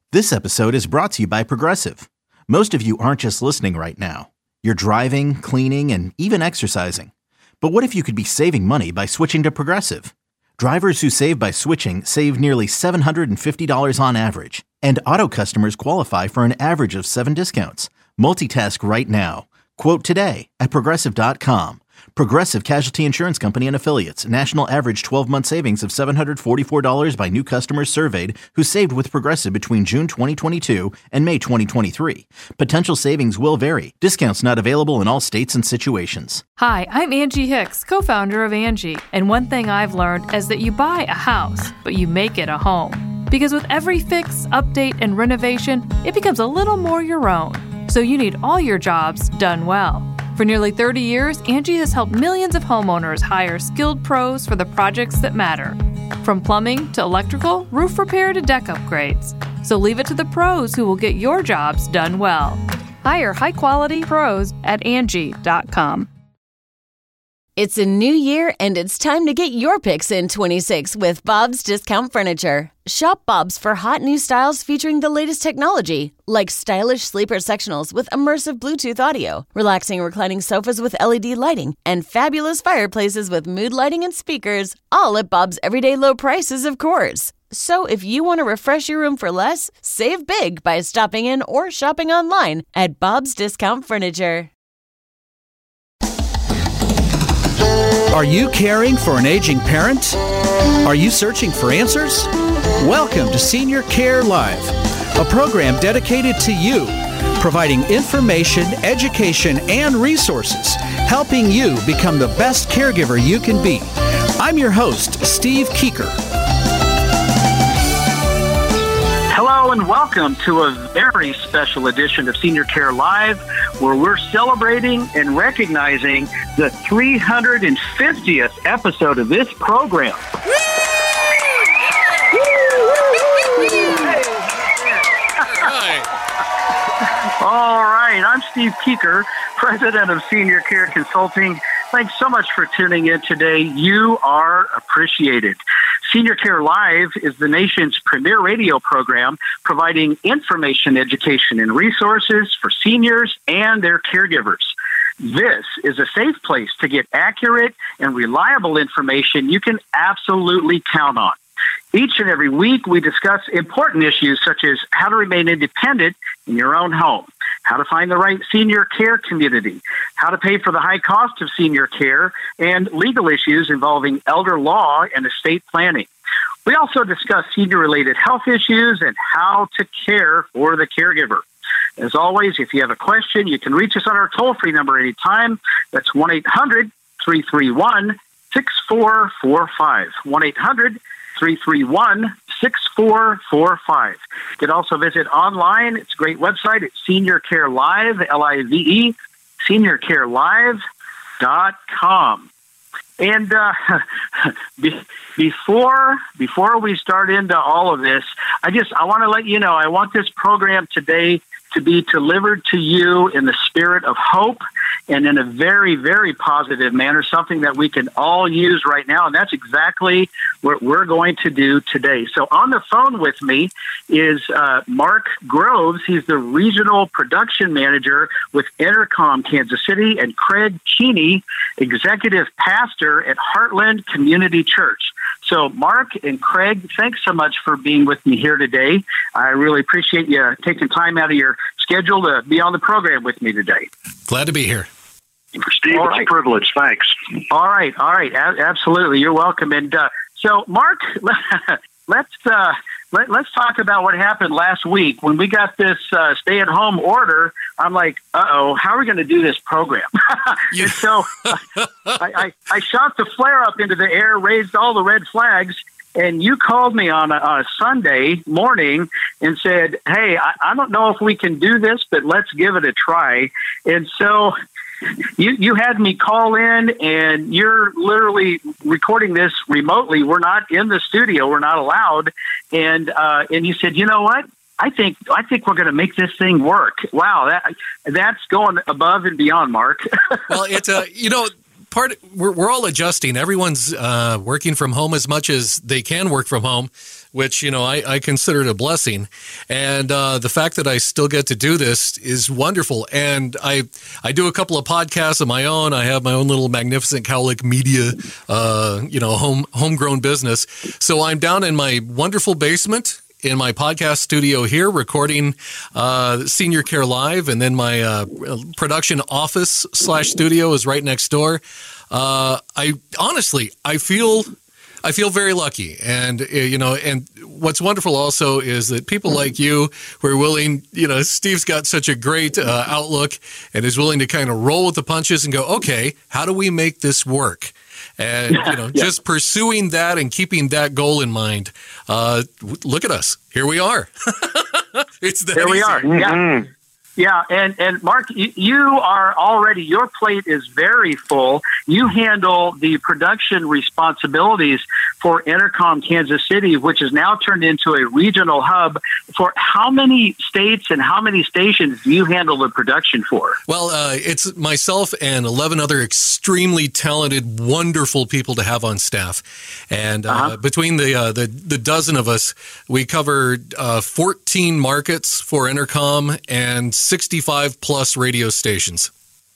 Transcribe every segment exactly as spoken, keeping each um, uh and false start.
This episode is brought to you by Progressive. Most of you aren't just listening right now. You're driving, cleaning, and even exercising. But what if you could be saving money by switching to Progressive? Drivers who save by switching save nearly seven hundred fifty dollars on average. And auto customers qualify for an average of seven discounts. Multitask right now. Quote today at Progressive dot com. Progressive Casualty Insurance Company and Affiliates. National average twelve-month savings of seven hundred forty-four dollars by new customers surveyed who saved with Progressive between June twenty twenty-two and May twenty twenty-three. Potential savings will vary. Discounts not available in all states and situations. Hi, I'm Angie Hicks, co-founder of Angie. And one thing I've learned is that you buy a house, but you make it a home. Because with every fix, update, and renovation, it becomes a little more your own. So you need all your jobs done well. For nearly thirty years, Angie has helped millions of homeowners hire skilled pros for the projects that matter. From plumbing to electrical, roof repair to deck upgrades. So leave it to the pros who will get your jobs done well. Hire high-quality pros at Angie dot com. It's a new year, and it's time to get your picks in twenty-six with Bob's Discount Furniture. Shop Bob's for hot new styles featuring the latest technology, like stylish sleeper sectionals with immersive Bluetooth audio, relaxing reclining sofas with L E D lighting, and fabulous fireplaces with mood lighting and speakers, all at Bob's everyday low prices, of course. So if you want to refresh your room for less, save big by stopping in or shopping online at Bob's Discount Furniture. Are you caring for an aging parent? Are you searching for answers? Welcome to Senior Care Live, a program dedicated to you, providing information, education, and resources, helping you become the best caregiver you can be. I'm your host, Steve Keeker. Hello and welcome to a very special edition of Senior Care Live, where we're celebrating and recognizing the three hundred fiftieth episode of this program. All right, I'm Steve Keeker, president of Senior Care Consulting. Thanks so much for tuning in today. You are appreciated. Senior Care Live is the nation's premier radio program providing information, education, and resources for seniors and their caregivers. This is a safe place to get accurate and reliable information you can absolutely count on. Each and every week, we discuss important issues such as how to remain independent in your own home, how to find the right senior care community, how to pay for the high cost of senior care, and legal issues involving elder law and estate planning. We also discuss senior-related health issues and how to care for the caregiver. As always, if you have a question, you can reach us on our toll-free number anytime. That's one eight hundred three three one six four four five. one eight hundred three three one six four four five. You can also visit online. It's a great website. It's Senior Care Live, L I V E, senior care live dot com. And uh, be, before before we start into all of this, I just I want to let you know I want this program today to be delivered to you in the spirit of hope and in a very, very positive manner, something that we can all use right now. And that's exactly what we're going to do today. So on the phone with me is uh, Mark Groves. He's the regional production manager with Intercom Kansas City, and Craig Keeney, executive pastor at Heartland Community Church. So Mark and Craig, thanks so much for being with me here today. I really appreciate you taking time out of your schedule to be on the program with me today. Glad to be here. Steve, all right. It's a privilege. Thanks. All right. All right. A- absolutely. You're welcome. And uh, so, Mark, let's uh, let, let's talk about what happened last week. When we got this uh, stay-at-home order, I'm like, uh-oh, how are we going to do this program? You- and so I, I, I shot the flare up into the air, raised all the red flags, and you called me on a, on a Sunday morning and said, hey, I, I don't know if we can do this, but let's give it a try. And so you you had me call in, and you're literally recording this remotely. We're not in the studio. We're not allowed. And uh, and you said, you know what? I think I think we're going to make this thing work. Wow, that that's going above and beyond, Mark. Well, it's a, you know, part we're, we're all adjusting. Everyone's uh, working from home as much as they can work from home, which, you know, I, I consider it a blessing. And uh, the fact that I still get to do this is wonderful. And I I do a couple of podcasts of my own. I have my own little Magnificent Cowlick Media, uh, you know, home homegrown business. So I'm down in my wonderful basement in my podcast studio here, recording uh, Senior Care Live, and then my uh, production office slash studio is right next door. Uh, I honestly, I feel, I feel very lucky, and uh, you know, and what's wonderful also is that people like you who are willing, you know, Steve's got such a great uh, outlook and is willing to kind of roll with the punches and go, okay, how do we make this work? And, you know, yeah. just pursuing that and keeping that goal in mind. Uh, look at us. Here we are. It's that Here we easy. are. Yeah. Mm-hmm. Yeah. And, and Mark, you, you are already, your plate is very full. You handle the production responsibilities for Entercom Kansas City, which is now turned into a regional hub. For how many states and how many stations do you handle the production for? Well, uh, it's myself and eleven other extremely talented, wonderful people to have on staff. And uh, uh-huh. between the, uh, the the dozen of us, we cover uh, fourteen markets for Entercom and sixty-five plus radio stations.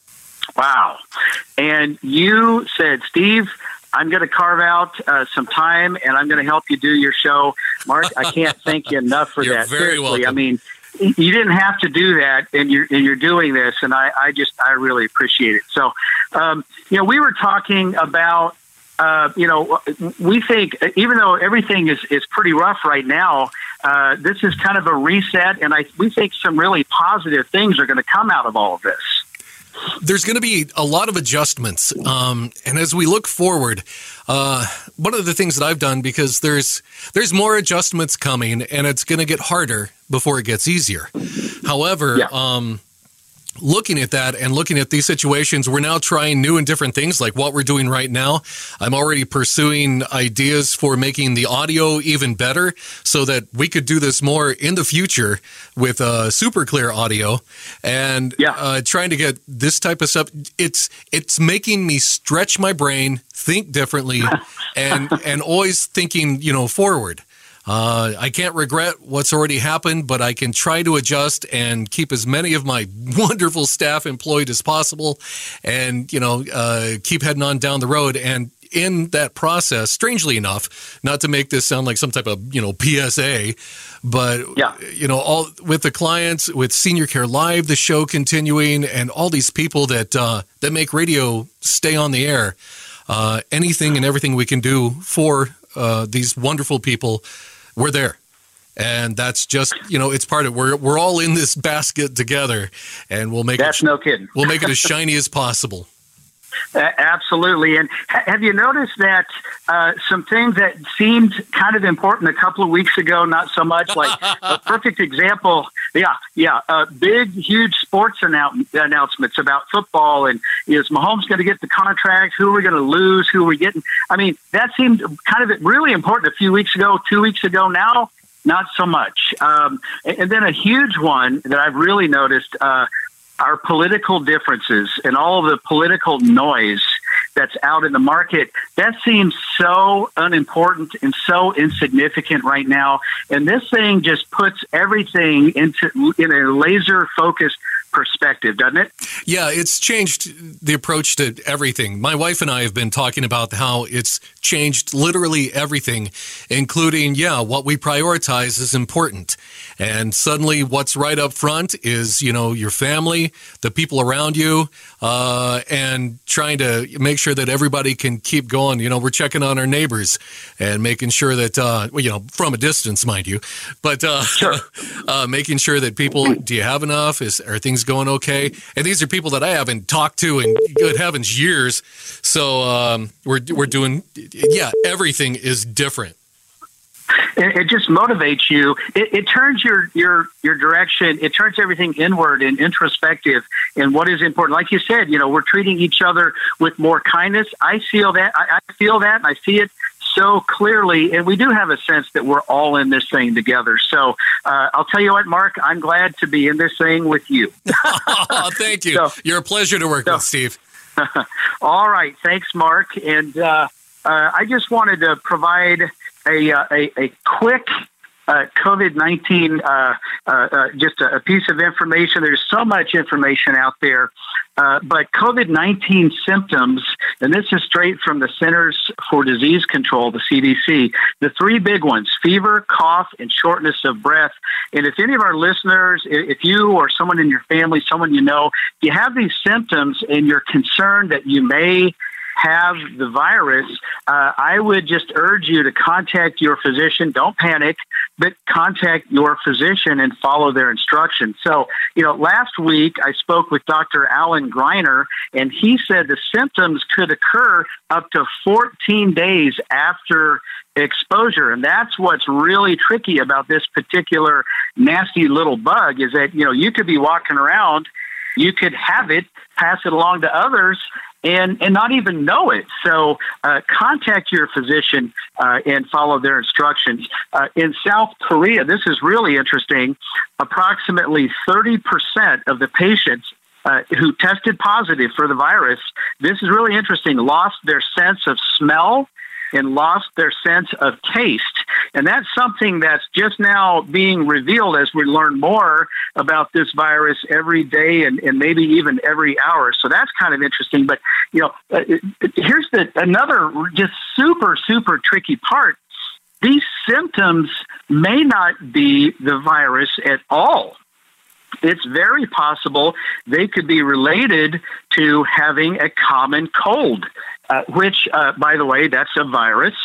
Wow. And you said, Steve, I'm going to carve out uh, some time, and I'm going to help you do your show. Mark, I can't thank you enough for You're that. Very Seriously, welcome. I mean, you didn't have to do that, and you're and you're doing this, and I, I just I really appreciate it. So, um, you know, we were talking about, uh, you know, we think even though everything is, is pretty rough right now, uh, this is kind of a reset, and I we think some really positive things are going to come out of all of this. There's going to be a lot of adjustments. Um, and as we look forward, uh, one of the things that I've done, because there's there's more adjustments coming, and it's going to get harder before it gets easier. However, yeah. um, looking at that and looking at these situations, we're now trying new and different things like what we're doing right now. I'm already pursuing ideas for making the audio even better so that we could do this more in the future with uh, super clear audio, and yeah. uh, trying to get this type of stuff. It's it's making me stretch my brain, think differently, and and always thinking, you know, forward. Uh, I can't regret what's already happened, but I can try to adjust and keep as many of my wonderful staff employed as possible, and, you know, uh, keep heading on down the road. And in that process, strangely enough, not to make this sound like some type of, you know, P S A, but, yeah. you know, all with the clients, with Senior Care Live, the show continuing, and all these people that, uh, that make radio stay on the air, uh, anything and everything we can do for uh, these wonderful people, we're there. And that's just, you know, it's part of, we're we're all in this basket together, and we'll make that's it, no kidding. We'll make it as shiny as possible. Uh, absolutely. And ha- have you noticed that uh, some things that seemed kind of important a couple of weeks ago, not so much? Like a perfect example. Yeah, yeah. Uh, big, huge sports annou- announcements about football, and is Mahomes going to get the contract? Who are we going to lose? Who are we getting? I mean, that seemed kind of really important a few weeks ago, two weeks ago. Now, not so much. Um, and, and then a huge one that I've really noticed, uh, our political differences and all of the political noise that's out in the market, that seems so unimportant and so insignificant right now. And this thing just puts everything into in a laser focused perspective, doesn't it? Yeah, it's changed the approach to everything. My wife and I have been talking about how it's changed literally everything, including, yeah, what we prioritize is important. And suddenly what's right up front is, you know, your family, the people around you, uh, and trying to make sure that everybody can keep going. You know, we're checking on our neighbors and making sure that, uh, well, you know, from a distance, mind you, but uh, sure. uh, making sure that people, do you have enough? Is Are things going okay? And these are people that I haven't talked to in, good heavens, years. So um, we're we're doing, yeah, everything is different. It, it just motivates you. It, it turns your, your your direction. It turns everything inward and introspective in what is important. Like you said, you know, we're treating each other with more kindness. I feel that. I, I feel that. And I see it so clearly, and we do have a sense that we're all in this thing together. So uh, I'll tell you what, Mark, I'm glad to be in this thing with you. Oh, thank you. So, You're a pleasure to work so, with, Steve. All right. Thanks, Mark. And uh, uh, I just wanted to provide a, uh, a, a quick Uh, COVID nineteen, uh, uh, uh, just a, a piece of information. There's so much information out there, uh, but COVID nineteen symptoms, and this is straight from the Centers for Disease Control, the C D C, the three big ones, fever, cough, and shortness of breath. And if any of our listeners, if you or someone in your family, someone you know, you have these symptoms and you're concerned that you may have the virus, uh, I would just urge you to contact your physician. Don't panic, but contact your physician and follow their instructions. So, you know, last week I spoke with Doctor Alan Greiner, and he said the symptoms could occur up to fourteen days after exposure. And that's what's really tricky about this particular nasty little bug is that, you know, you could be walking around, you could have it, pass it along to others, and, and not even know it. So uh, contact your physician uh, and follow their instructions. Uh, in South Korea, this is really interesting, approximately thirty percent of the patients uh, who tested positive for the virus, this is really interesting, lost their sense of smell and lost their sense of taste. And that's something that's just now being revealed as we learn more about this virus every day and, and maybe even every hour. So that's kind of interesting. But, you know, uh, here's the another just super, super tricky part. These symptoms may not be the virus at all. It's very possible they could be related to having a common cold. Uh, which, uh, by the way, that's a virus,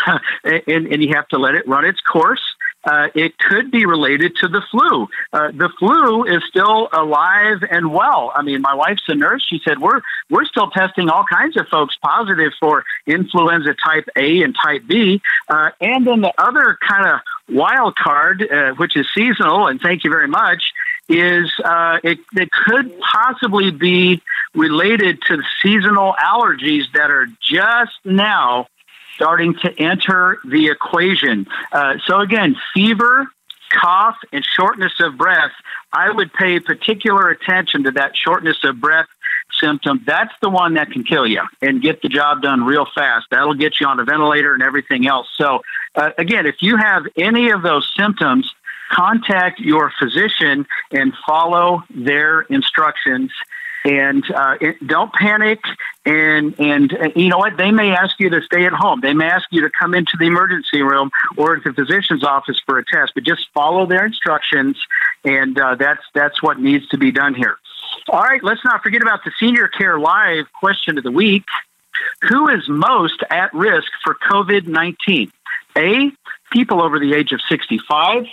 and, and you have to let it run its course. Uh, it could be related to the flu. Uh, the flu is still alive and well. I mean, my wife's a nurse. She said, we're we're still testing all kinds of folks positive for influenza type A and type B. Uh, and then the other kind of wild card, uh, which is seasonal, and thank you very much, is uh, it, it could possibly be related to the seasonal allergies that are just now starting to enter the equation. Uh, so again, fever, cough, and shortness of breath, I would pay particular attention to that shortness of breath symptom. That's the one that can kill you and get the job done real fast. That'll get you on a ventilator and everything else. So uh, again, if you have any of those symptoms, contact your physician and follow their instructions. And uh, it, don't panic. And, and uh, you know what? They may ask you to stay at home. They may ask you to come into the emergency room or to the physician's office for a test. But just follow their instructions, and uh, that's that's what needs to be done here. All right, let's not forget about the Senior Care Live question of the week. Who is most at risk for COVID nineteen? A, people over the age of sixty-five.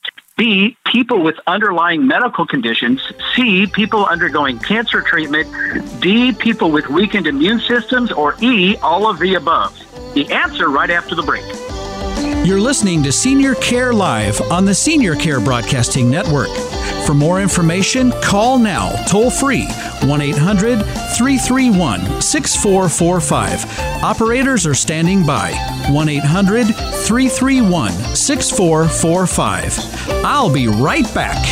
B, people with underlying medical conditions. C, people undergoing cancer treatment. D, people with weakened immune systems. Or E, all of the above. The answer right after the break. You're listening to Senior Care Live on the Senior Care Broadcasting Network. For more information, call now, toll free, one eight hundred three three one six four four five. Operators are standing by, one eight hundred three three one six four four five. I'll be right back.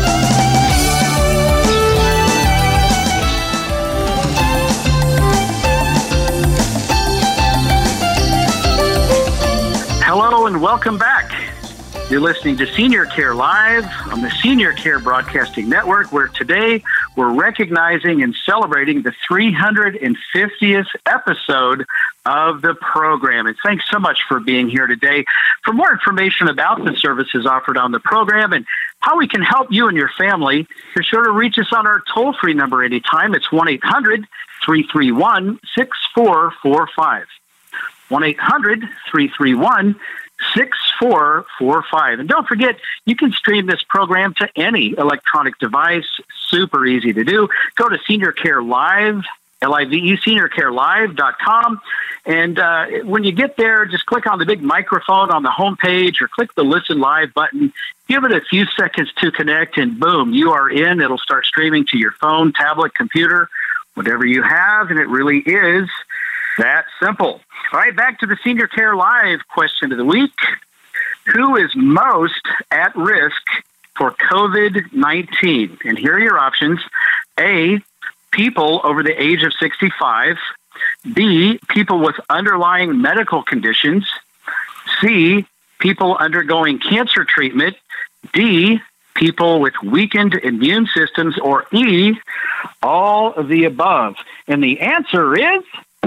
Hello and welcome back. You're listening to Senior Care Live on the Senior Care Broadcasting Network, where today we're recognizing and celebrating the three hundred fiftieth episode of the program. And thanks so much for being here today. For more information about the services offered on the program and how we can help you and your family, be sure to reach us on our toll-free number anytime. It's one eight hundred three three one six four four five. one eight hundred three three one six four four five. And don't forget, you can stream this program to any electronic device. Super easy to do. Go to Senior Care Live, L I V E, senior care live dot com. And uh, when you get there, just click on the big microphone on the homepage or click the Listen Live button. Give it a few seconds to connect, and boom, you are in. It'll start streaming to your phone, tablet, computer, whatever you have. And it really is That simple. All right, back to the Senior Care Live question of the week. Who is most at risk for COVID nineteen? And here are your options. A, people over the age of sixty-five. B, people with underlying medical conditions. C, people undergoing cancer treatment. D, people with weakened immune systems. Or E, all of the above. And the answer is...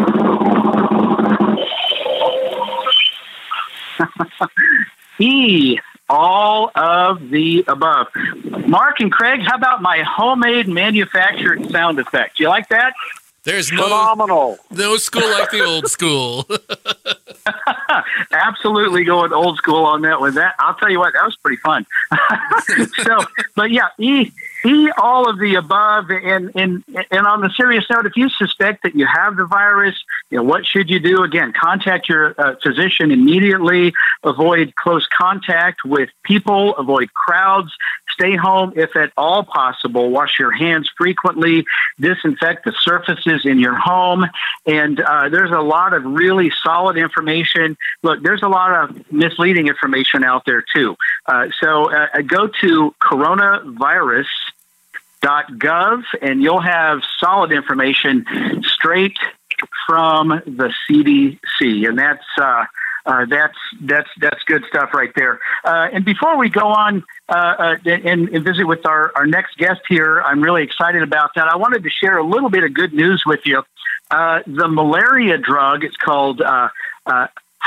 E, all of the above. Mark and Craig, how about my homemade manufactured sound effect? Do you like that? There's no, Phenomenal. No school like the old school. Absolutely going old school on that one. That I'll tell you what, that was pretty fun. So, but yeah, E, E, all of the above. And, and, and on the serious note, if you suspect that you have the virus, you know, what should you do? Again, contact your uh, physician immediately. Avoid close contact with people. Avoid crowds. Stay home if at all possible. Wash your hands frequently. Disinfect the surfaces in your home. And uh, there's a lot of really solid information. Look, there's a lot of misleading information out there, too. Uh, so uh, go to coronavirus dot gov, and you'll have solid information straight from the C D C. And that's... Uh, Uh, that's that's that's good stuff right there. Uh, and before we go on uh, uh, and, and visit with our, our next guest here, I'm really excited about that. I wanted to share a little bit of good news with you. Uh, the malaria drug, it's called uh, uh,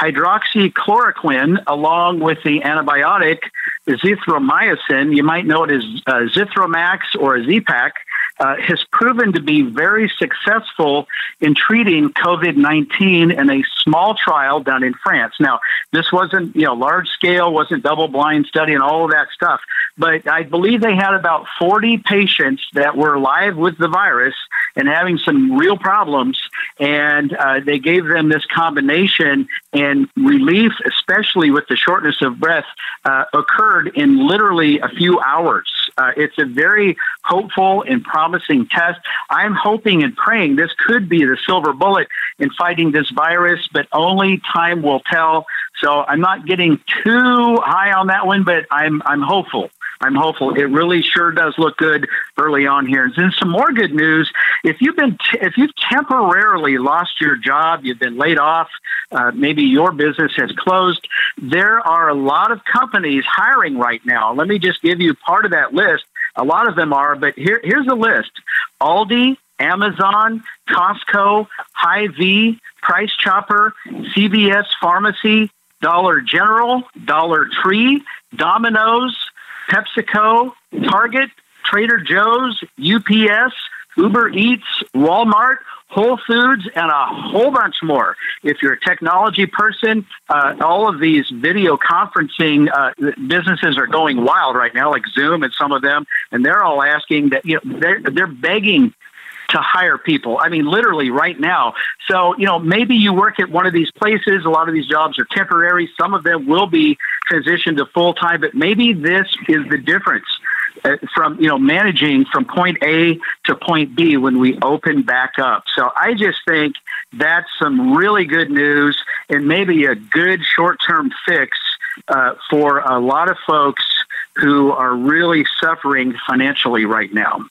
hydroxychloroquine, along with the antibiotic azithromycin, you might know it as uh, Zithromax or Z-Pak, Uh, has proven to be very successful in treating COVID nineteen in a small trial done in France. Now, this wasn't, you know, large scale, wasn't double blind study and all of that stuff, but I believe they had about forty patients that were live with the virus and having some real problems, and uh, they gave them this combination, and relief, especially with the shortness of breath, uh, occurred in literally a few hours. Uh, it's a very hopeful and promising test. I'm hoping and praying this could be the silver bullet in fighting this virus, but only time will tell. So I'm not getting too high on that one, but I'm I'm hopeful. I'm hopeful. It really sure does look good early on here. And then some more good news. If you've been, t- if you've temporarily lost your job, you've been laid off, uh, maybe your business has closed, there are a lot of companies hiring right now. Let me just give you part of that list. A lot of them are, but here, here's a list. Aldi, Amazon, Costco, Hy-Vee, Price Chopper, C V S Pharmacy, Dollar General, Dollar Tree, Domino's, PepsiCo, Target, Trader Joe's, U P S, Uber Eats, Walmart, Whole Foods, and a whole bunch more. If you're a technology person, uh, all of these video conferencing uh, businesses are going wild right now, like Zoom and some of them, and they're all asking that, you know, they're, they're begging to hire people. I mean, literally right now. So, you know, maybe you work at one of these places. A lot of these jobs are temporary. Some of them will be transitioned to full-time, but maybe this is the difference uh, from, you know, managing from point A to point B when we open back up. So I just think that's some really good news and maybe a good short-term fix uh, for a lot of folks who are really suffering financially right now.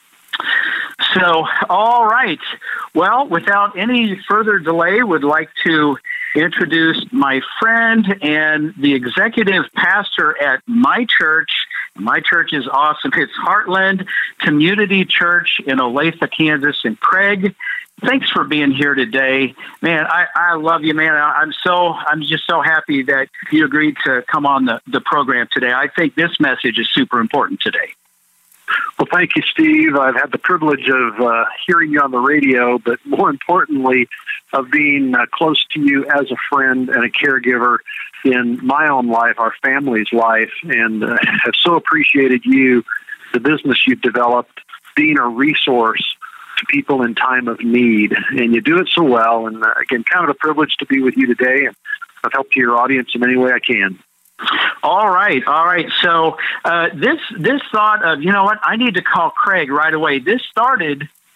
So, all right. Well, without any further delay, would like to introduce my friend and the executive pastor at my church. My church is awesome. It's Heartland Community Church in Olathe, Kansas. And Craig, thanks for being here today. Man, I, I love you, man. I'm so I'm just so happy that you agreed to come on the, the program today. I think this message is super important today. Well, thank you, Steve. I've had the privilege of uh, hearing you on the radio, but more importantly, of being uh, close to you as a friend and a caregiver in my own life, our family's life, and uh, have so appreciated you, the business you've developed, being a resource to people in time of need. And you do it so well. And uh, again, kind of a privilege to be with you today, and I've helped your audience in any way I can. All right, all right. So uh, this this thought of, you know what, I need to call Craig right away. This started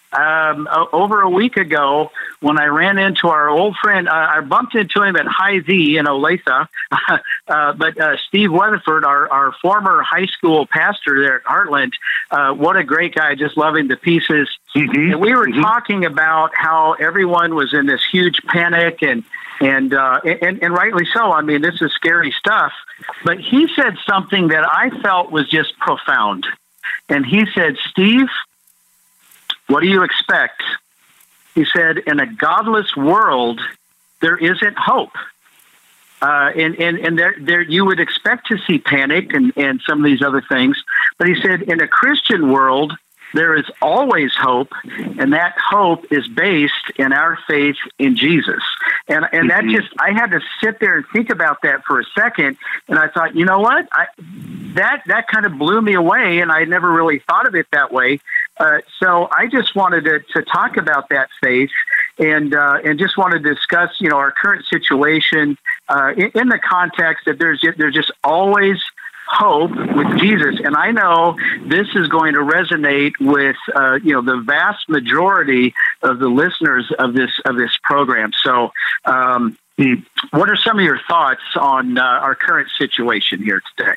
um, over a week ago when I ran into our old friend. Uh, I bumped into him at Hy-Vee in Olathe, uh, but uh, Steve Weatherford, our, our former high school pastor there at Heartland, uh, what a great guy, just love him to pieces. Mm-hmm. And we were mm-hmm. talking about how everyone was in this huge panic, and and, uh, and and rightly so. I mean, this is scary stuff. But he said something that I felt was just profound. And he said, Steve, what do you expect? He said, in a godless world, there isn't hope. Uh, and and, and there, there you would expect to see panic and, and some of these other things. But he said, in a Christian world, there is always hope, and that hope is based in our faith in Jesus. And and that just, I had to sit there and think about that for a second, and I thought, you know what? I, that that kind of blew me away, and I never really thought of it that way. Uh, so I just wanted to, to talk about that faith, and uh, and just wanted to discuss, you know, our current situation uh, in, in the context that there's there's just always hope with Jesus. And I know this is going to resonate with, uh, you know, the vast majority of the listeners of this, of this program. So, um, what are some of your thoughts on uh, our current situation here today?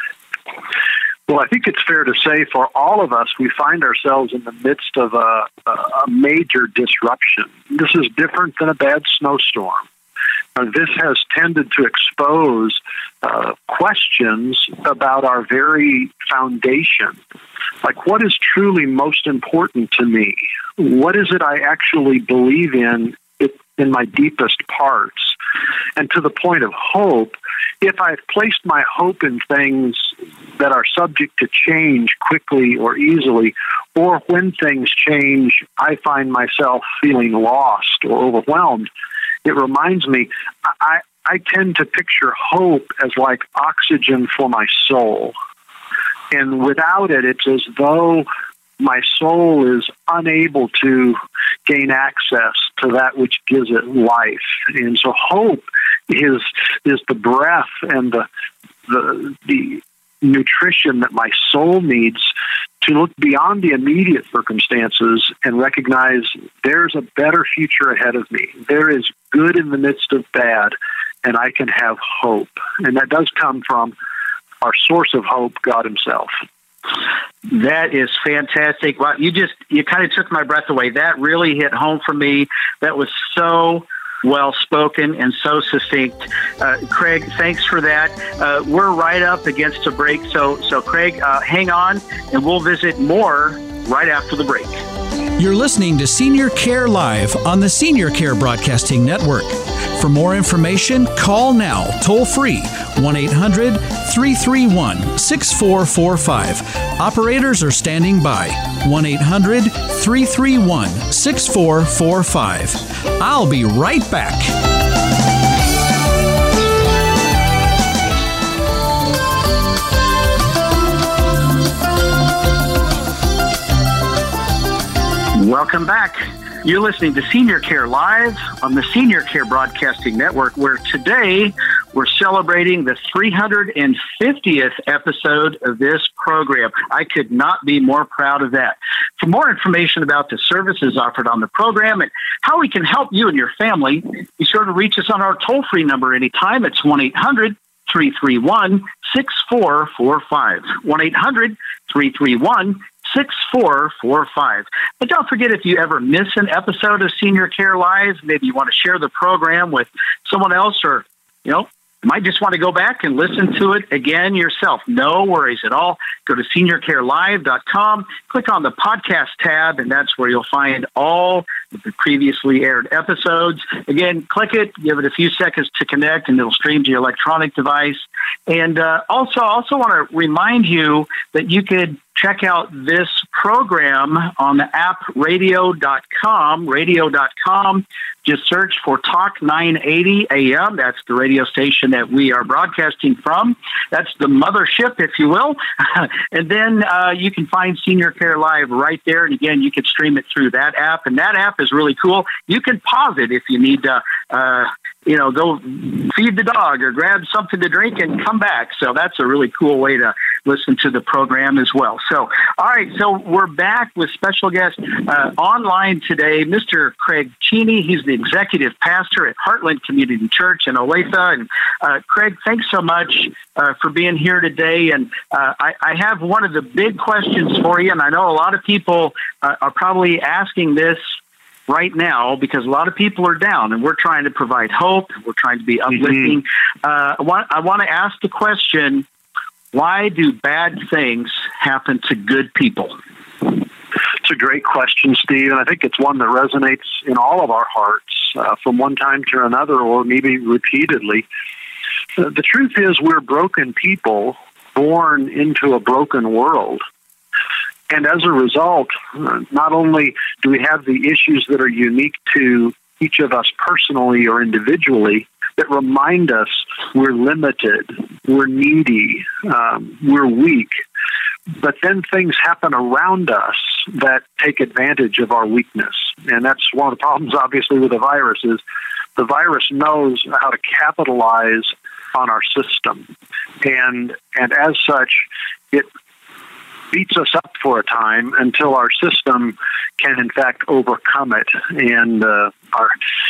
Well, I think it's fair to say for all of us, we find ourselves in the midst of a, a major disruption. This is different than a bad snowstorm. Uh, this has tended to expose uh, questions about our very foundation. Like, what is truly most important to me? What is it I actually believe in, it, in my deepest parts? And to the point of hope, if I've placed my hope in things that are subject to change quickly or easily, or when things change, I find myself feeling lost or overwhelmed, it reminds me, I, I tend to picture hope as like oxygen for my soul. And without it, it's as though my soul is unable to gain access to that which gives it life. And so hope is is the breath and the the the nutrition that my soul needs to look beyond the immediate circumstances and recognize there's a better future ahead of me. There is good in the midst of bad, and I can have hope. And that does come from our source of hope, God himself. That is fantastic. Well, you just, you kind of took my breath away. That really hit home for me. That was so well spoken and so succinct. Uh, Craig, thanks for that. Uh, we're right up against a break. So, so Craig, uh, hang on, and we'll visit more right after the break. You're listening to Senior Care Live on the Senior Care Broadcasting Network. For more information, call now, toll free, one eight hundred three three one six four four five. Operators are standing by, one eight hundred three three one six four four five. I'll be right back. Welcome back. You're listening to Senior Care Live on the Senior Care Broadcasting Network, where today we're celebrating the three hundred fiftieth episode of this program. I could not be more proud of that. For more information about the services offered on the program and how we can help you and your family, be sure to reach us on our toll-free number anytime. It's one eight hundred three three one six four four five. one eight hundred three three one six four four five. But don't forget, if you ever miss an episode of Senior Care Live, maybe you want to share the program with someone else, or, you know, you might just want to go back and listen to it again yourself. No worries at all. Go to senior care live dot com, click on the podcast tab, and that's where you'll find all of the previously aired episodes. Again, click it, give it a few seconds to connect, and it'll stream to your electronic device. And uh, also, I also want to remind you that you could check out this program on the app radio dot com, radio dot com. Just search for Talk nine eighty A M. That's the radio station that we are broadcasting from. That's the mothership, if you will. And then uh, you can find Senior Care Live right there. And again, you can stream it through that app. And that app is really cool. You can pause it if you need to, uh, you know, go feed the dog or grab something to drink and come back. So that's a really cool way to listen to the program as well. So, all right, so we're back with special guest uh, online today, Mister Craig Cheney. He's the executive pastor at Heartland Community Church in Olathe. And uh, Craig, thanks so much uh, for being here today. And uh, I, I have one of the big questions for you, and I know a lot of people uh, are probably asking this right now because a lot of people are down, and we're trying to provide hope. We're trying to be uplifting. Mm-hmm. Uh, I want, I want to ask the question, why do bad things happen to good people? It's a great question, Steve, and I think it's one that resonates in all of our hearts uh, from one time to another, or maybe repeatedly. Uh, the truth is we're broken people born into a broken world. And as a result, uh, not only do we have the issues that are unique to each of us personally or individually that remind us we're limited, we're needy, um, we're weak, but then things happen around us that take advantage of our weakness. And that's one of the problems, obviously, with the virus is the virus knows how to capitalize on our system. And, and as such, it beats us up for a time until our system can, in fact, overcome it, and uh, our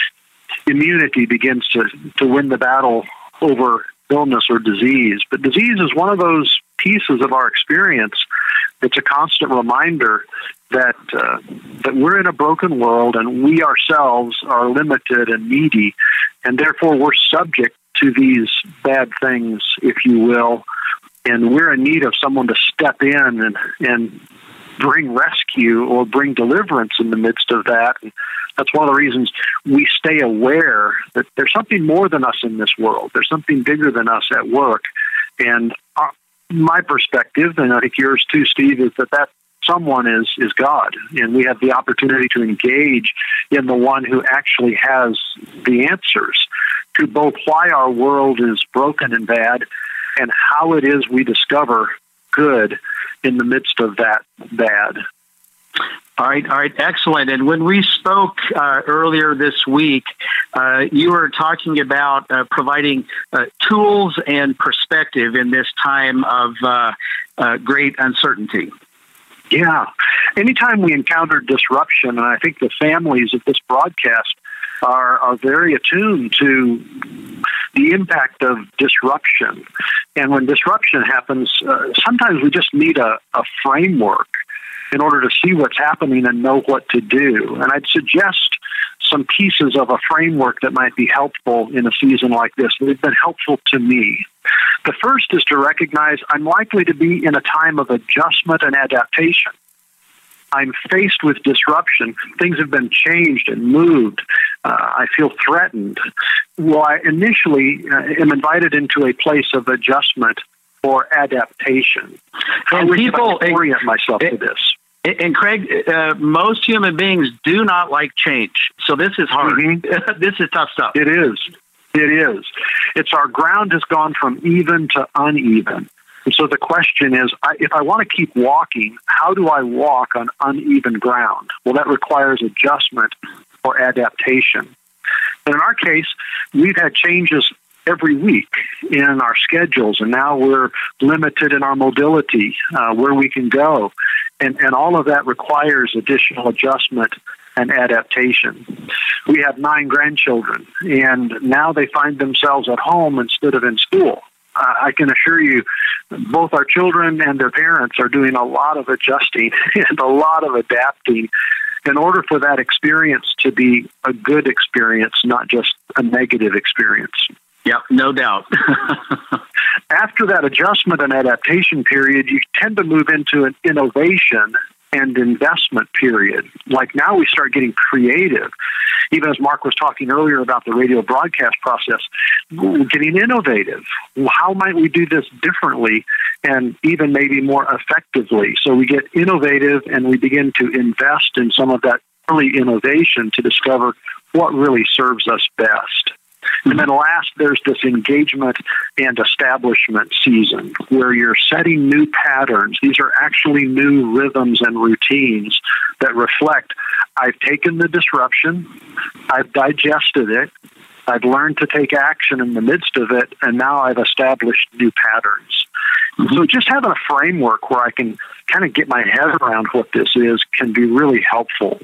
immunity begins to, to win the battle over illness or disease. But disease is one of those pieces of our experience that's a constant reminder that uh, that we're in a broken world and we ourselves are limited and needy, and therefore we're subject to these bad things, if you will, and we're in need of someone to step in and, and bring rescue or bring deliverance in the midst of that. And that's one of the reasons we stay aware that there's something more than us in this world. There's something bigger than us at work. And our, my perspective, and I think yours too, Steve, is that that someone is, is God. And we have the opportunity to engage in the one who actually has the answers to both why our world is broken and bad and how it is we discover good in the midst of that bad. All right, all right, excellent. And when we spoke uh, earlier this week, uh, you were talking about uh, providing uh, tools and perspective in this time of uh, uh, great uncertainty. Yeah. Anytime we encounter disruption, and I think the families of this broadcast are, are very attuned to the impact of disruption. And when disruption happens, uh, sometimes we just need a, a framework in order to see what's happening and know what to do. And I'd suggest some pieces of a framework that might be helpful in a season like this. They've been helpful to me. The first is to recognize I'm likely to be in a time of adjustment and adaptation. I'm faced with disruption. Things have been changed and moved. Uh, I feel threatened. Well, I initially uh, am invited into a place of adjustment or adaptation. And How people I orient myself it, to this. And Craig, uh, most human beings do not like change. So this is hard. Mm-hmm. This is tough stuff. It is. It is. It's our ground has gone from even to uneven. And so the question is, I, if I want to keep walking, how do I walk on uneven ground? Well, that requires adjustment or adaptation. And in our case, we've had changes every week in our schedules, and now we're limited in our mobility, uh, where we can go. And, and all of that requires additional adjustment and adaptation. We have nine grandchildren, and now they find themselves at home instead of in school. Uh, I can assure you, both our children and their parents are doing a lot of adjusting and a lot of adapting in order for that experience to be a good experience, not just a negative experience. Yep, no doubt. After that adjustment and adaptation period, you tend to move into an innovation and investment period. Like now we start getting creative. Even as Mark was talking earlier about the radio broadcast process, we're getting innovative. How might we do this differently and even maybe more effectively? So we get innovative and we begin to invest in some of that early innovation to discover what really serves us best. And then last, there's this engagement and establishment season where you're setting new patterns. These are actually new rhythms and routines that reflect, I've taken the disruption, I've digested it, I've learned to take action in the midst of it, and now I've established new patterns. Mm-hmm. So just having a framework where I can kind of get my head around what this is can be really helpful.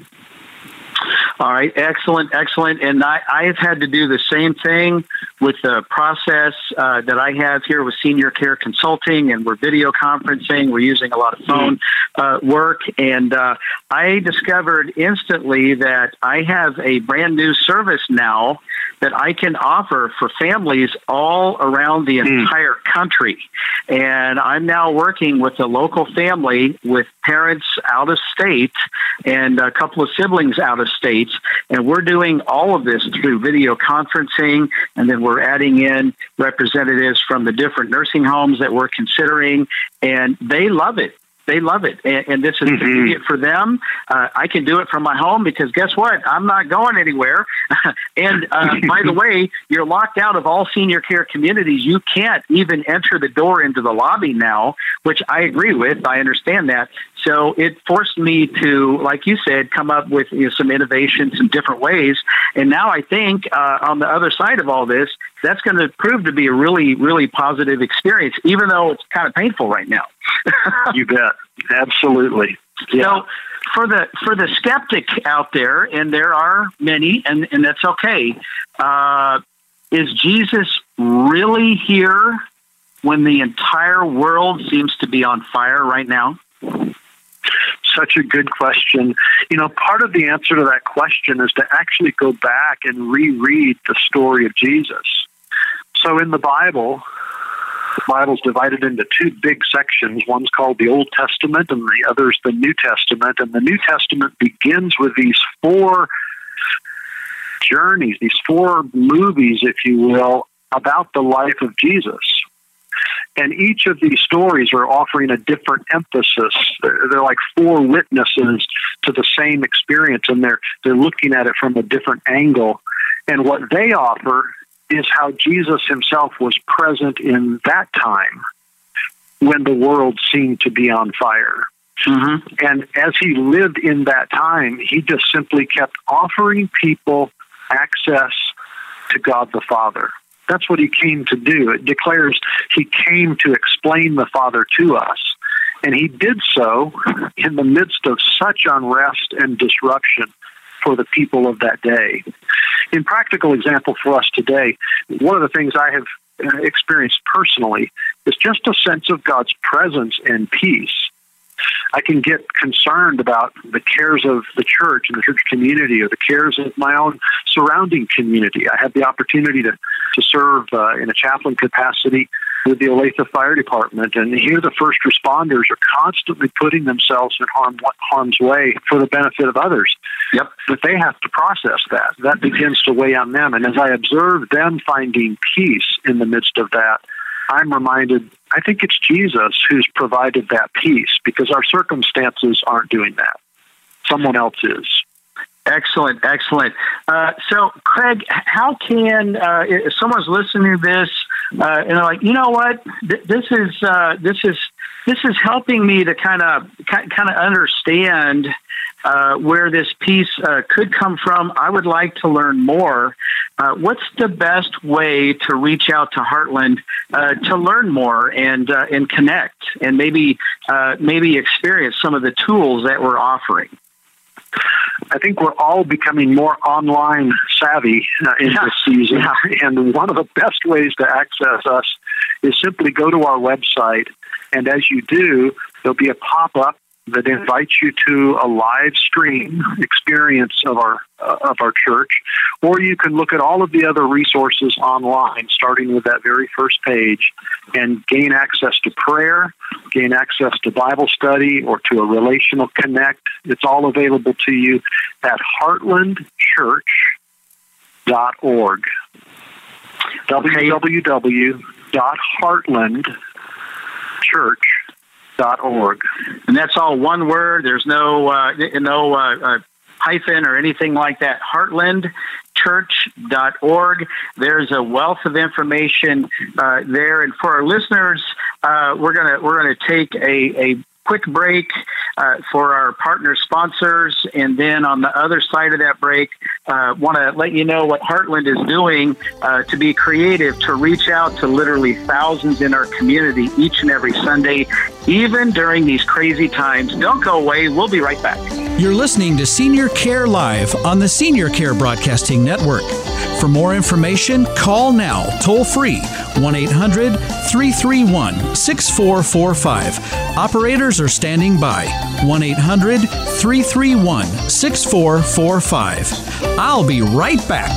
All right, excellent, excellent. And I, I have had to do the same thing with the process uh, that I have here with Senior Care Consulting, and we're video conferencing. We're using a lot of phone uh, work, and uh, I discovered instantly that I have a brand new service now that I can offer for families all around the entire country. And I'm now working with a local family with parents out of state and a couple of siblings out of state. And we're doing all of this through video conferencing. And then we're adding in representatives from the different nursing homes that we're considering. And they love it. They love it. And, and this is mm-hmm. convenient for them. Uh, I can do it from my home because guess what? I'm not going anywhere. and uh, by the way, you're locked out of all senior care communities. You can't even enter the door into the lobby now, which I agree with. I understand that. So it forced me to, like you said, come up with you know, some innovations in different ways. And now I think uh, on the other side of all this, that's going to prove to be a really, really positive experience, even though it's kind of painful right now. You bet. Absolutely. Yeah. So for the for the skeptic out there, and there are many, and, and that's okay, uh, is Jesus really here when the entire world seems to be on fire right now? Such a good question. You know, part of the answer to that question is to actually go back and reread the story of Jesus. So in the Bible, the Bible's divided into two big sections. One's called the Old Testament, and the other's the New Testament. And the New Testament begins with these four journeys, these four movies, if you will, about the life of Jesus. And each of these stories are offering a different emphasis. They're, they're like four witnesses to the same experience, and they're they're looking at it from a different angle. And what they offer is how Jesus himself was present in that time when the world seemed to be on fire. Mm-hmm. And as he lived in that time, he just simply kept offering people access to God the Father. That's what he came to do. It declares he came to explain the Father to us. And he did so in the midst of such unrest and disruption for the people of that day. In practical example for us today, one of the things I have experienced personally is just a sense of God's presence and peace. I can get concerned about the cares of the church and the church community or the cares of my own surrounding community. I have the opportunity to, to serve uh, in a chaplain capacity with the Olathe Fire Department, and here the first responders are constantly putting themselves in harm, harm's way for the benefit of others. Yep. But they have to process that. That begins to weigh on them. And as I observe them finding peace in the midst of that, I'm reminded, I think it's Jesus who's provided that peace because our circumstances aren't doing that. Someone else is. Excellent, excellent. Uh, so, Craig, how can, uh, if someone's listening to this, uh, and they're like, you know what, Th- this is uh, this is this is helping me to kind of kind of understand uh, where this piece uh, could come from. I would like to learn more. Uh, what's the best way to reach out to Heartland uh, to learn more and uh, and connect and maybe uh, maybe experience some of the tools that we're offering? I think we're all becoming more online savvy uh, in yeah. this season. Yeah. And one of the best ways to access us is simply go to our website. And as you do, there'll be a pop-up that invites you to a live stream experience of our uh, of our church, or you can look at all of the other resources online, starting with that very first page, and gain access to prayer, gain access to Bible study, or to a relational connect. It's all available to you at heartland church dot org. w w w dot heartland church dot org. And that's all one word. There's no uh, no uh, uh, hyphen or anything like that. heartland church dot org. There's a wealth of information uh, there. And for our listeners, uh, we're gonna we're gonna take a, a quick break. uh, for our partner sponsors. And then on the other side of that break, uh, want to let you know what Heartland is doing uh, to be creative, to reach out to literally thousands in our community each and every Sunday, even during these crazy times. Don't go away. We'll be right back. You're listening to Senior Care Live on the Senior Care Broadcasting Network. For more information, call now, toll free, one eight hundred three three one six four four five. Operators are standing by, one eight hundred three three one six four four five. I'll be right back.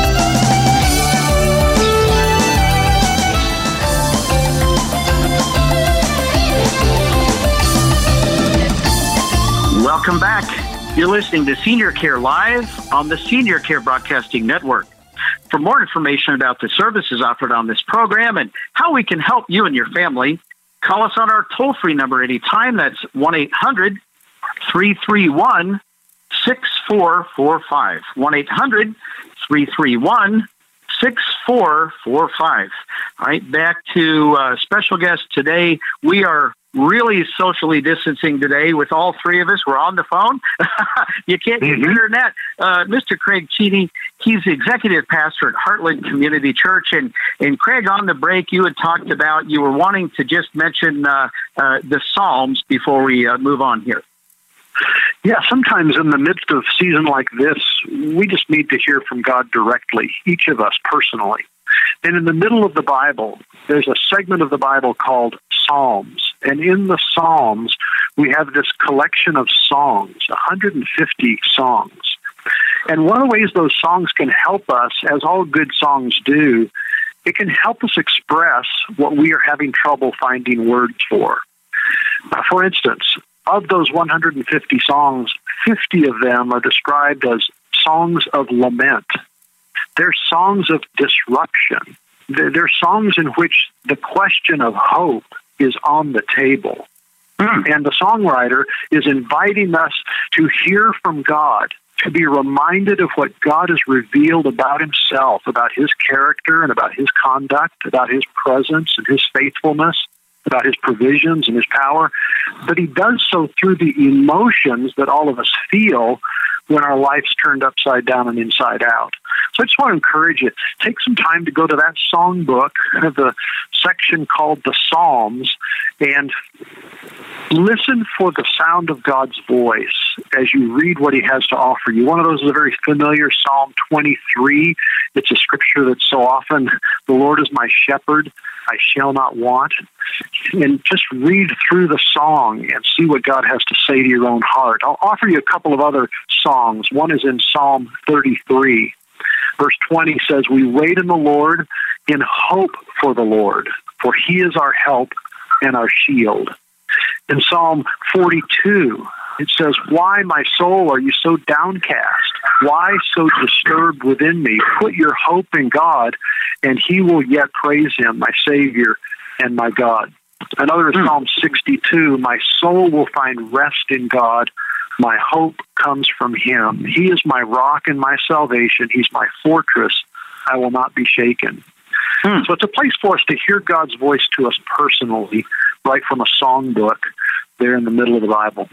Welcome back. You're listening to Senior Care Live on the Senior Care Broadcasting Network. For more information about the services offered on this program and how we can help you and your family, call us on our toll-free number anytime. That's one eight hundred three three one six four four five. one eight hundred three three one six four four five. All right, back to uh, special guest today. We are really socially distancing today with all three of us. We're on the phone. You can't get better than that. Uh, Mister Craig Cheney, he's the executive pastor at Heartland Community Church. And, and Craig, on the break, you had talked about, you were wanting to just mention uh, uh, the Psalms before we uh, move on here. Yeah, sometimes in the midst of a season like this, we just need to hear from God directly, each of us personally. And in the middle of the Bible, there's a segment of the Bible called Psalms. And in the Psalms, we have this collection of songs, one hundred fifty songs. And one of the ways those songs can help us, as all good songs do, it can help us express what we are having trouble finding words for. Uh, for instance, of those one hundred fifty songs, fifty of them are described as songs of lament. They're songs of disruption. They're, they're songs in which the question of hope is on the table. Mm. And the songwriter is inviting us to hear from God, to be reminded of what God has revealed about himself, about his character and about his conduct, about his presence and his faithfulness, about his provisions and his power. But he does so through the emotions that all of us feel when our life's turned upside down and inside out. So I just want to encourage you, take some time to go to that songbook, the section called the Psalms, and listen for the sound of God's voice as you read what he has to offer you. One of those is a very familiar Psalm twenty-three. It's a scripture that's so often, the Lord is my shepherd, I shall not want. And just read through the song and see what God has to say to your own heart. I'll offer you a couple of other songs. One is in Psalm thirty-three. Verse twenty says, "We wait in the Lord in hope for the Lord, for he is our help and our shield." In Psalm forty-two, it says, "Why, my soul, are you so downcast? Why so disturbed within me? Put your hope in God, and he will yet praise him, my Savior and my God." Another is Psalm sixty-two, "My soul will find rest in God. My hope comes from him. He is my rock and my salvation. He's my fortress. I will not be shaken." Hmm. So it's a place for us to hear God's voice to us personally, right from a songbook there in the middle of the Bible.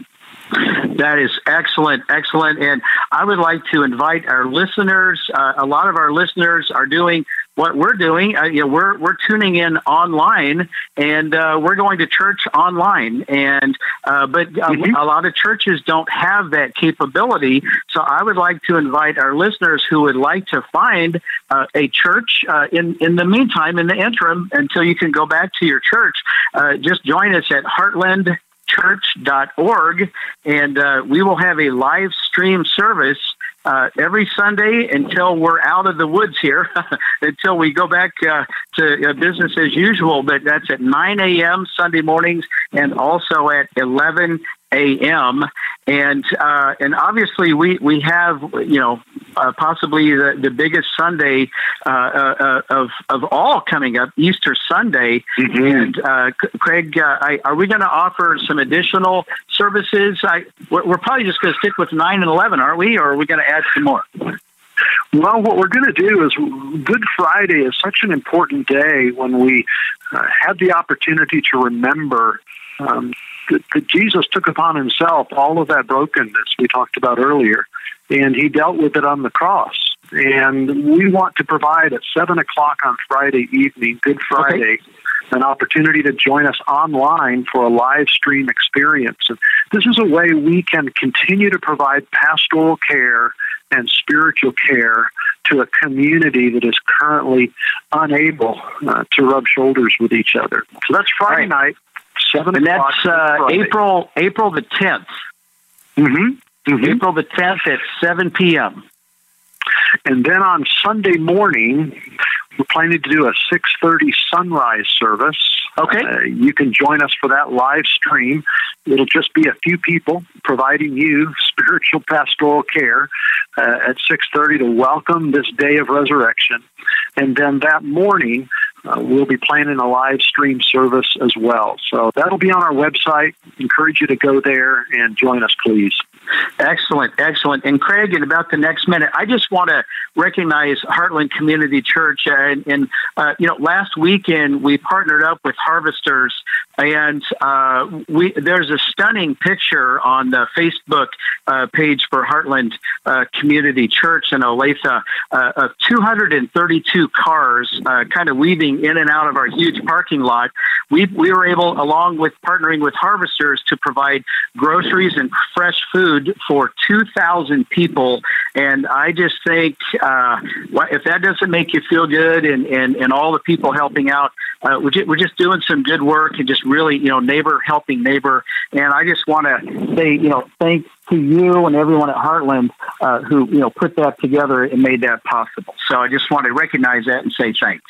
That is excellent, excellent. And I would like to invite our listeners. Uh, a lot of our listeners are doing what we're doing. Uh, you know, we're we're tuning in online, and uh, we're going to church online. And uh, but a, mm-hmm. a lot of churches don't have that capability. So I would like to invite our listeners who would like to find uh, a church uh, in in the meantime, in the interim, until you can go back to your church. Uh, just join us at Heartland church dot org, and uh, we will have a live stream service uh, every Sunday until we're out of the woods here, until we go back uh, to uh, business as usual. But that's at nine a.m. Sunday mornings, and also at eleven a.m. And uh, and obviously we, we have, you know, uh, possibly the, the biggest Sunday uh, uh, of of all coming up, Easter Sunday. Mm-hmm. And uh, Craig, uh, I, are we going to offer some additional services? I, we're, we're probably just going to stick with nine and eleven, aren't we? Or are we going to add some more? Well, what we're going to do is Good Friday is such an important day when we uh, have the opportunity to remember um, that, that Jesus took upon himself all of that brokenness we talked about earlier, and he dealt with it on the cross. And we want to provide at seven o'clock on Friday evening, Good Friday, okay, an opportunity to join us online for a live stream experience. And this is a way we can continue to provide pastoral care and spiritual care to a community that is currently unable uh, to rub shoulders with each other. So that's Friday right. night, seven and o'clock. And that's uh, April April the tenth. Mm-hmm. Mm-hmm. April the tenth at seven p.m. And then on Sunday morning, we're planning to do a six thirty sunrise service. Okay. Uh, you can join us for that live stream. It'll just be a few people providing you spiritual pastoral care uh, at six thirty to welcome this day of resurrection. And then that morning, uh, we'll be planning a live stream service as well. So that'll be on our website. Encourage you to go there and join us, please. Excellent, excellent. And Craig, in about the next minute, I just want to recognize Heartland Community Church. And, and uh, you know, last weekend we partnered up with Harvesters, and uh, we there's a stunning picture on the Facebook uh, page for Heartland uh, Community Church in Olathe uh, of two hundred thirty-two cars uh, kind of weaving in and out of our huge parking lot. We we were able, along with partnering with Harvesters, to provide groceries and fresh food for two thousand people. And I just think uh, if that doesn't make you feel good, and, and, and all the people helping out, uh, we're, just, we're just doing some good work and just really, you know, neighbor helping neighbor. And I just want to say, you know, thanks to you and everyone at Heartland uh, who, you know, put that together and made that possible. So I just want to recognize that and say thanks.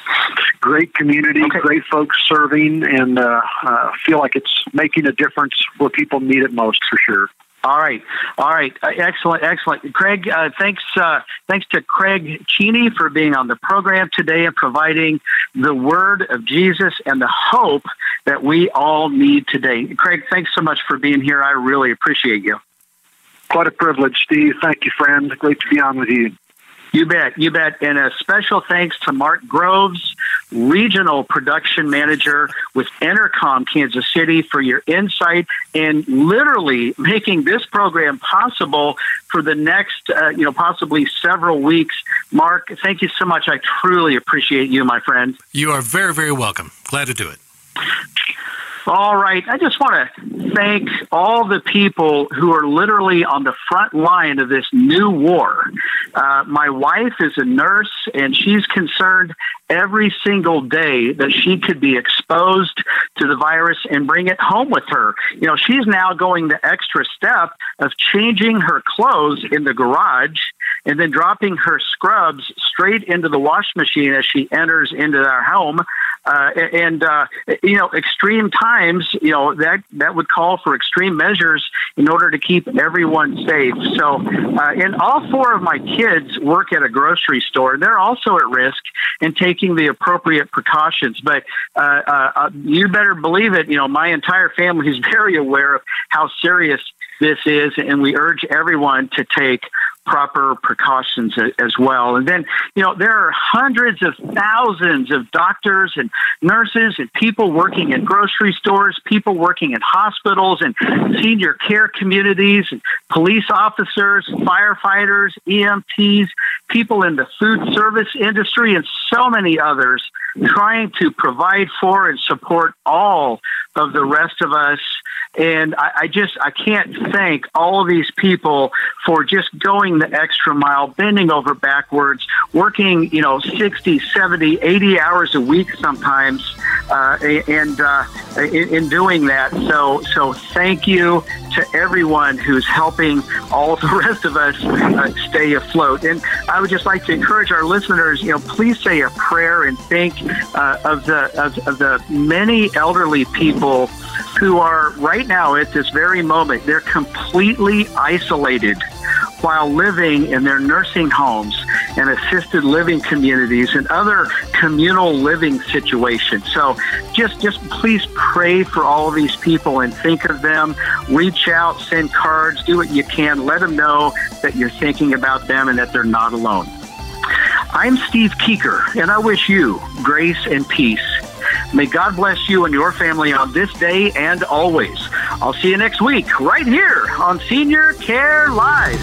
Great community, okay. Great folks serving, and uh, uh, feel like it's making a difference where people need it most, for sure. All right, all right, uh, excellent, excellent. Craig, uh, thanks, uh, thanks to Craig Cheney for being on the program today and providing the word of Jesus and the hope that we all need today. Craig, thanks so much for being here. I really appreciate you. Quite a privilege, Steve. Thank you, friend. Great to be on with you. You bet, you bet. And a special thanks to Mark Groves, Regional Production Manager with Entercom Kansas City, for your insight and literally making this program possible for the next, uh, you know, possibly several weeks. Mark, thank you so much. I truly appreciate you, my friend. You are very, very welcome. Glad to do it. All right. I just want to thank all the people who are literally on the front line of this new war. Uh, my wife is a nurse, and she's concerned every single day that she could be exposed to the virus and bring it home with her. You know, she's now going the extra step of changing her clothes in the garage and then dropping her scrubs straight into the wash machine as she enters into our home. Uh, and, uh, you know, extreme times, you know, that, that would call for extreme measures in order to keep everyone safe. So, uh, and all four of my kids work at a grocery store. They're also at risk in taking the appropriate precautions. But uh, uh, you better believe it, you know, my entire family is very aware of how serious this is, and we urge everyone to take proper precautions as well. And then, you know, there are hundreds of thousands of doctors and nurses and people working in grocery stores, people working in hospitals and senior care communities, and police officers, firefighters, E M Ts, people in the food service industry, and so many others trying to provide for and support all of the rest of us. And I, I just, I can't thank all of these people for just going the extra mile, bending over backwards, working, you know, sixty, seventy, eighty hours a week sometimes, uh, and uh, in, in doing that. So, so thank you to everyone who's helping all of the rest of us uh, stay afloat. And I would just like to encourage our listeners, you know, please say a prayer and think uh, of the of, of the many elderly people who are right now at this very moment, they're completely isolated while living in their nursing homes and assisted living communities and other communal living situations. So just, just please pray for all of these people and think of them. Reach out, send cards, do what you can. Let them know that you're thinking about them and that they're not alone. I'm Steve Keeker, and I wish you grace and peace. May God bless you and your family on this day and always. I'll see you next week right here on Senior Care Live.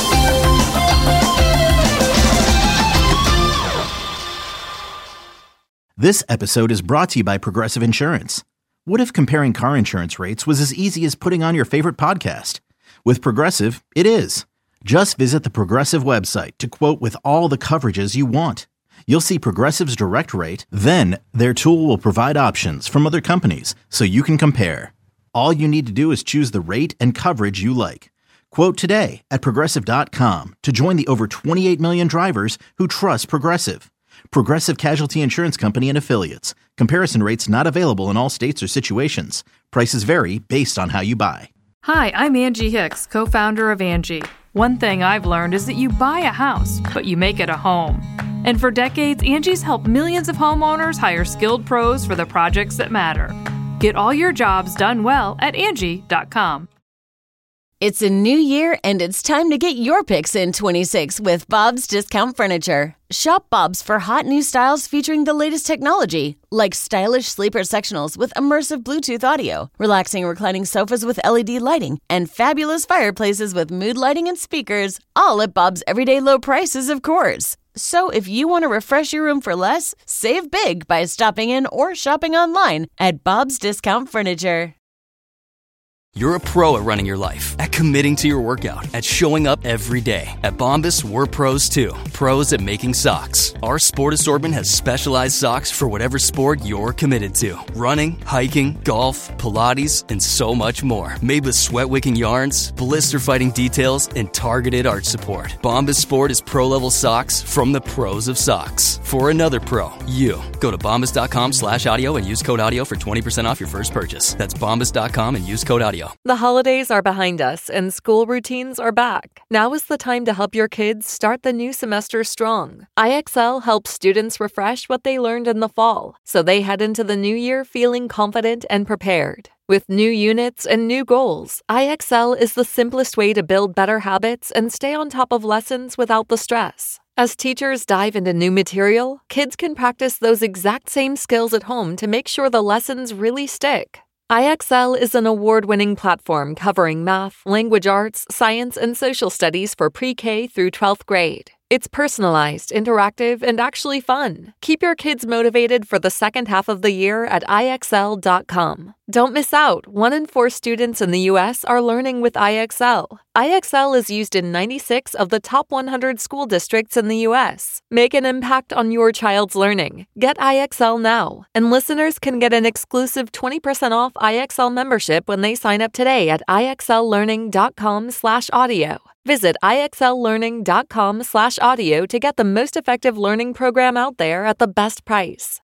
This episode is brought to you by Progressive Insurance. What if comparing car insurance rates was as easy as putting on your favorite podcast? With Progressive, it is. Just visit the Progressive website to quote with all the coverages you want. You'll see Progressive's direct rate, then their tool will provide options from other companies so you can compare. All you need to do is choose the rate and coverage you like. Quote today at Progressive dot com to join the over twenty-eight million drivers who trust Progressive. Progressive Casualty Insurance Company and Affiliates. Comparison rates not available in all states or situations. Prices vary based on how you buy. Hi, I'm Angie Hicks, co-founder of Angie. One thing I've learned is that you buy a house, but you make it a home. And for decades, Angie's helped millions of homeowners hire skilled pros for the projects that matter. Get all your jobs done well at Angie dot com. It's a new year, and it's time to get your picks in twenty-six with Bob's Discount Furniture. Shop Bob's for hot new styles featuring the latest technology, like stylish sleeper sectionals with immersive Bluetooth audio, relaxing reclining sofas with L E D lighting, and fabulous fireplaces with mood lighting and speakers, all at Bob's everyday low prices, of course. So if you want to refresh your room for less, save big by stopping in or shopping online at Bob's Discount Furniture. You're a pro at running your life, at committing to your workout, at showing up every day. At Bombas, we're pros too. Pros at making socks. Our sport assortment has specialized socks for whatever sport you're committed to. Running, hiking, golf, Pilates, and so much more. Made with sweat-wicking yarns, blister-fighting details, and targeted arch support. Bombas Sport is pro-level socks from the pros of socks. For another pro, you. Go to bombas.com slash audio and use code audio for twenty percent off your first purchase. That's bombas dot com and use code audio. The holidays are behind us and school routines are back. Now is the time to help your kids start the new semester strong. I X L helps students refresh what they learned in the fall, so they head into the new year feeling confident and prepared. With new units and new goals, I X L is the simplest way to build better habits and stay on top of lessons without the stress. As teachers dive into new material, kids can practice those exact same skills at home to make sure the lessons really stick. I X L is an award-winning platform covering math, language arts, science, and social studies for pre-K through twelfth grade. It's personalized, interactive, and actually fun. Keep your kids motivated for the second half of the year at I X L dot com. Don't miss out. One in four students in the U S are learning with I X L. I X L is used in ninety-six of the top one hundred school districts in the U S. Make an impact on your child's learning. Get I X L now. And listeners can get an exclusive twenty percent off I X L membership when they sign up today at I X L learning dot com slash audio. Visit I X L learning dot com slash audio to get the most effective learning program out there at the best price.